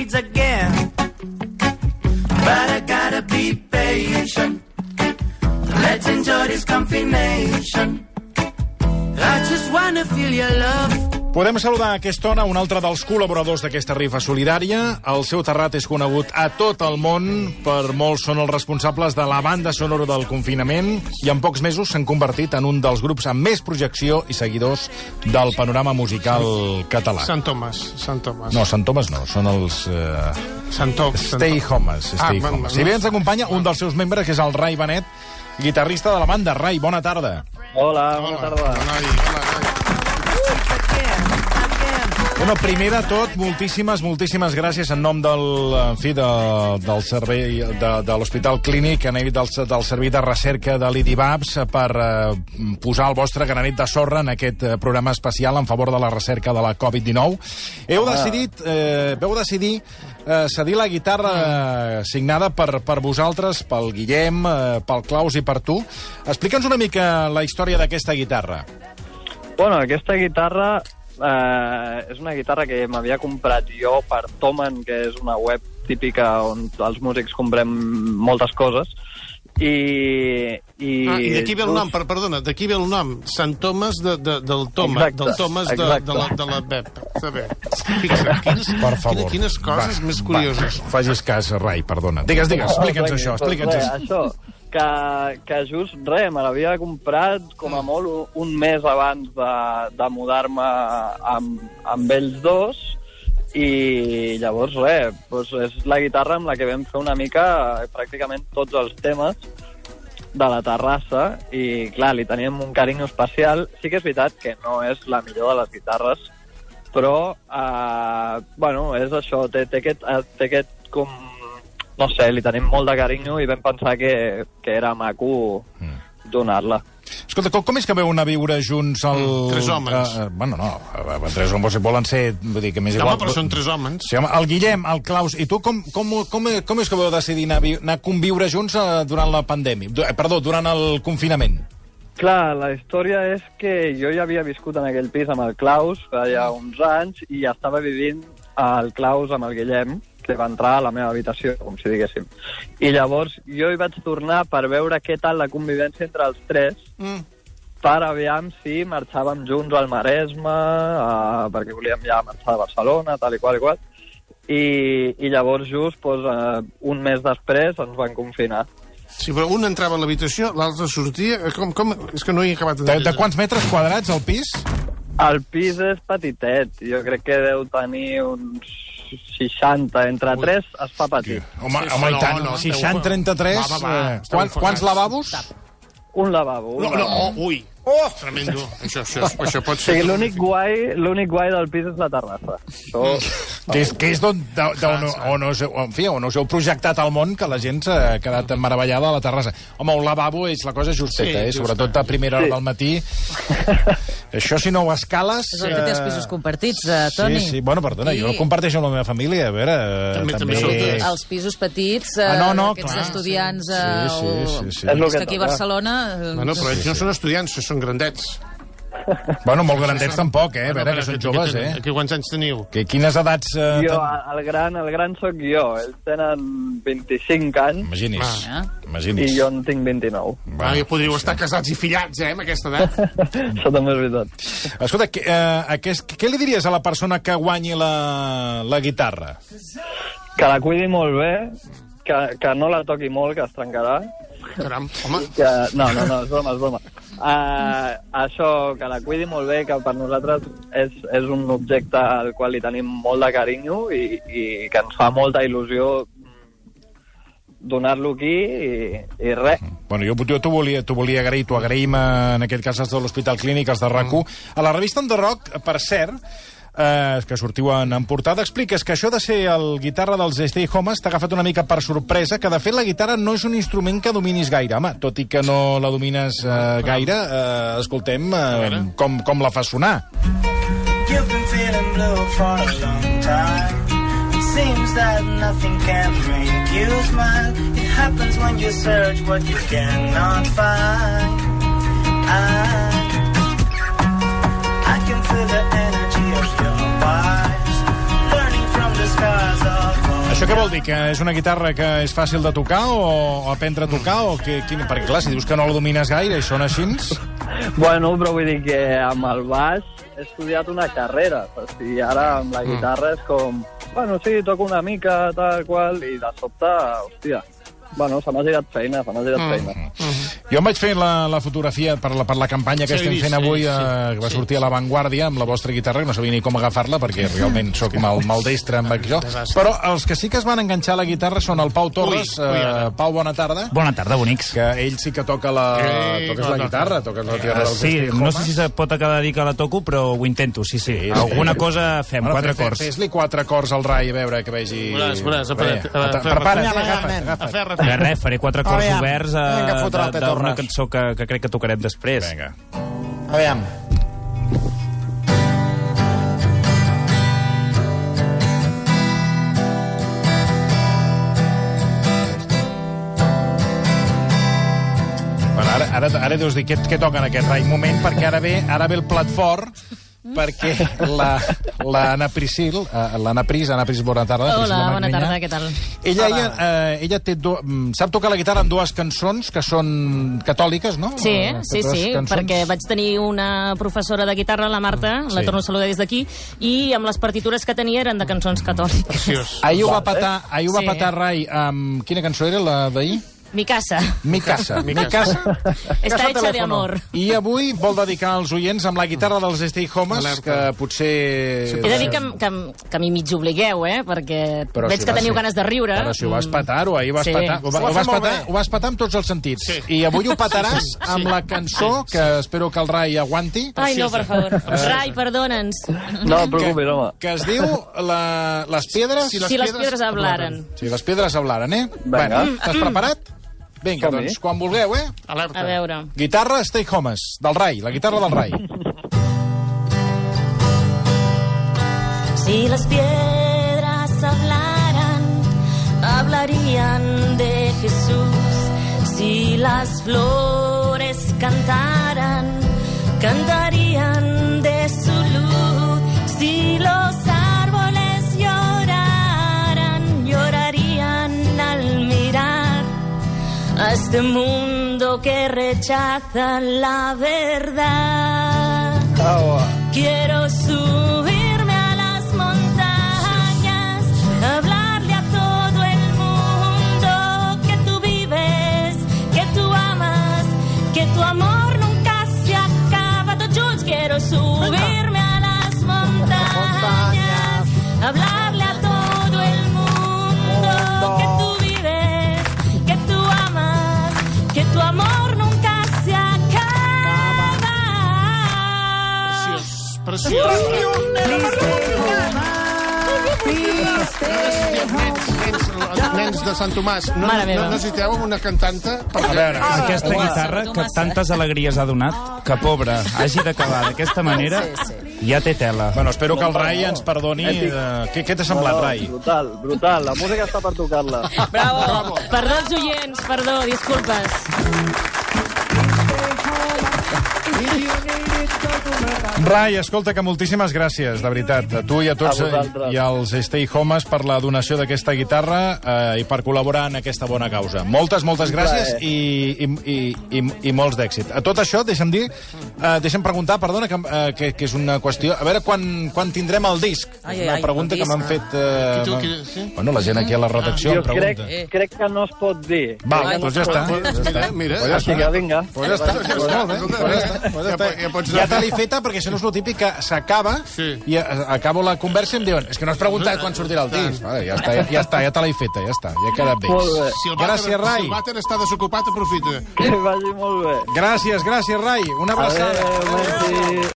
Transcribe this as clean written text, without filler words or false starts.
fades again. But I gotta be patient. Let's enjoy this combination. I just wanna feel your love. Podem saludar a aquesta hora un altre dels col·laboradors d'aquesta rifa solidària. El seu terrat és conegut a tot el món. Per molts són els responsables de la banda sonora del confinament i en pocs mesos s'han convertit en un dels grups amb més projecció i seguidors del panorama musical català. Sant Tomàs. No, Sant Tomàs no, són els... Stay Homes. I bé ens acompanya un dels seus membres, que és el Rai Benet, guitarrista de la banda. Rai, bona tarda. Hola, bona tarda. Bueno, primer de tot, moltíssimes gràcies en nom del servei de l'Hospital Clínic, en del servei de recerca de l'IDIVAPS, per posar el vostre granet de sorra en aquest programa especial en favor de la recerca de la Covid-19. Vau decidir cedir la guitarra signada per vosaltres, pel Guillem, pel Claus i per tu. Explica'ns una mica la història d'aquesta guitarra. Bueno, aquesta guitarra és una guitarra que m'havia comprat jo per Thomann, que és una web típica on els músics comprem moltes coses. I d'aquí ve el nom, perdona, d'aquí ve el nom, Sant Tomàs del Thomas, del Thomas de la web. Fixa't, quines coses més curioses. Facis cas, Rai, perdona. Digues, explica'ns això, Això, que just res, me l'havia comprat com a molt un mes abans de mudar-me amb ells dos, i llavors res, doncs és la guitarra amb la que vam fer una mica pràcticament tots els temes de la terrassa, i clar, li teníem un carinyo especial. Sí que és veritat que no és la millor de les guitarres, però bueno, és això, té aquest com... No sé, li tenim molt de carinyo i vam pensar que era maco donar-la. Escolta, com és que veu anar a viure junts el... Tres homes. Bueno, no, tres homes volen ser... Vull dir que més igual... No, però són tres homes. Sí, home, el Guillem, el Claus i tu, com és que vau decidir anar a conviure junts durant la pandèmia? Durant el confinament? Clar, la història és que jo ja havia viscut en aquell pis amb el Claus ja uns anys i estava vivint el Claus amb el Guillem, que va entrar a la meva habitació, com si diguéssim. I llavors jo hi vaig tornar per veure què tal la convivència entre els tres, per aviam si marxàvem junts al Maresme, perquè volíem ja marxar de Barcelona, tal i qual. I llavors just un mes després ens van confinar. Sí, però un entrava a l'habitació, l'altre sortia... Com? És que no hi he acabat de quants metres quadrats el pis? El pis és petitet. Jo crec que deu tenir uns 60, entre 3 es fa petit. Home, i tant, 60-33... Quants lavabos? Un lavabo. Ui, tremendo. Això pot ser... L'únic guai del pis és la terrassa. Que és on us heu projectat al món, que la gent s'ha quedat meravellada a la terrassa. Home, un lavabo és la cosa justeta, sobretot a primera hora del matí. Això, si no ho escales... És el que té els pisos compartits, Toni. Sí, bueno, perdona, jo el comparteixo amb la meva família, a veure... També els pisos petits, aquests estudiants... Sí. Que aquí a Barcelona... Bueno, però ells no són estudiants, són grandets. Bueno, molt grandets tampoc, a veure, que són joves, Aquí quants anys teniu? Quines edats... Jo, el gran sóc jo. Ells tenen 25 anys. Imagini's. I jo en tinc 29. Ja podríeu estar casats i fillats, amb aquesta edat. Això també és veritat. Escolta, què li diries a la persona que guanyi la guitarra? Que la cuidi molt bé, que no la toqui molt, que es trencarà. Caram, home. No, és broma. Això, que la cuidi molt bé, que per nosaltres és un objecte al qual li tenim molt de carinyo i que ens fa molta il·lusió donar-lo aquí i res. Bueno, jo t'ho volia agrair, t'ho agraïm en aquest cas els de l'Hospital Clínic, els de RAC1. A la revista On The Rock, per cert, que sortiu en portada, expliques que això de ser el guitarra dels Stay Homes t'ha agafat una mica per sorpresa, que de fet la guitarra no és un instrument que dominis gaire. Home, tot i que no la domines gaire, escoltem com la fas sonar. You've been feeling blue for a long time. It seems that nothing can make you smile. It happens when you search what you cannot find. I can feel the energy of your vibes, learning from the scars of Això què vol dir? Que és una guitarra que és fàcil de tocar o aprendre a tocar? Perquè, clar, si dius que no la domines gaire i són així... Bueno, però vull dir que amb el baix he estudiat una carrera. O sigui, ara amb la guitarra és com... Bueno, sí, toco una mica, tal qual, i de sobte, hòstia... Bueno, se m'ha girat feina, Jo em vaig fer la fotografia per la campanya que estem fent avui, que va sortir a La Vanguardia amb la vostra guitarra, que no sabia ni com agafar-la, perquè realment sóc maldestre amb això. Però els que sí que es van enganxar a la guitarra són el Pau Torres. Pau, bona tarda. Bona tarda, bonics. Que ell sí que toca la guitarra, toques la guitarra dels Sí, no sé si se pot acabar de dir que la toco, però ho intento, sí. Alguna cosa fem, 4 acords. Fes-li 4 acords al Rai, a veure, que vegi... Veuràs, prepara't, agafa't. Res, faré 4 acords oberts d'una cançó que crec que tocarem després. Vinga. Aviam. Bueno, ara deus dir què toca en aquest Rai moment, perquè ara ve el plat fort, perquè l'Anna Pris, bona tarda. Hola, bona tarda, què tal? Ella sap tocar la guitarra en 2 cançons que són catòliques, no? Sí, perquè vaig tenir una professora de guitarra, la Marta, la torno a saludar des d'aquí, i amb les partitures que tenia eren de cançons catòliques. Preciós. Ahir ho va patar Rai amb... Quina cançó era, la d'ahir? Mi casa. Està hecha de amor. I avui vol dedicar als oients amb la guitarra dels Stay Homes, que potser... He de dir que m'hi mig obligueu, perquè veig que teniu ganes de riure. Però si ho vas patar-ho, ahir vas patar. Ho vas patar amb tots els sentits. I avui ho pataràs amb la cançó, que espero que el Rai aguanti. Ai, no, per favor. Rai, perdona'ns. No et preocupis, home. Que es diu Les Piedras... Si les piedres hablaren. Si les piedres hablaren, Bueno, estàs preparat? Vinga, doncs, quan vulgueu, Alerta. A veure. Guitarra Stay Homes, del Rai, la guitarra del Rai. Si las piedras hablaran, hablarían de Jesús. Si las flores cantaran, cantarían de su luz. Si los árboles lloraran, llorarían al mirar a este mundo que rechaza la verdad. Quiero subirme a las montañas, hablarle a todo el mundo que tú vives, que tú amas, que tu amor nunca se acaba. Tots junts, quiero subirme a las montañas, hablarle a todo el mundo que tú vives, que tú amas, que tu amor nunca se acaba. Preciós. Nens de Sant Tomàs, no necessiteu una cantanta? A veure, aquesta guitarra que tantes alegries ha donat, que pobre, hagi d'acabar d'aquesta manera, ja té tela. Bueno, espero que el Rai ens perdoni. Què t'ha semblat, Rai? Brutal. La música està per tocar-la. Bravo. Perdó als oients, perdó, disculpes. Rai, escolta, que moltíssimes gràcies, de veritat, a tu i a tots i als Stay Homes per la donació d'aquesta guitarra i per col·laborar en aquesta bona causa. Moltes gràcies i molts d'èxit. A tot això, deixa'm preguntar, perdona, que és una qüestió... A veure, quan tindrem el disc? Una pregunta que m'han fet... Bueno, la gent aquí a la redacció em pregunta. Crec que no es pot dir. Val, doncs ja està. Mira. Així que vinga. Pues ja està. Ja te l'he feta, perquè això no és el típic que s'acaba i acabo la conversa i em diuen és que no has preguntat quan sortirà el disc. Ja està, ja te l'he feta, ja està, ja quedat bé. Gràcies, Rai. Si el vàter està desocupat, aprofita. Que vagi molt bé. Gràcies, Rai. Una abraçada. Adéu, merci.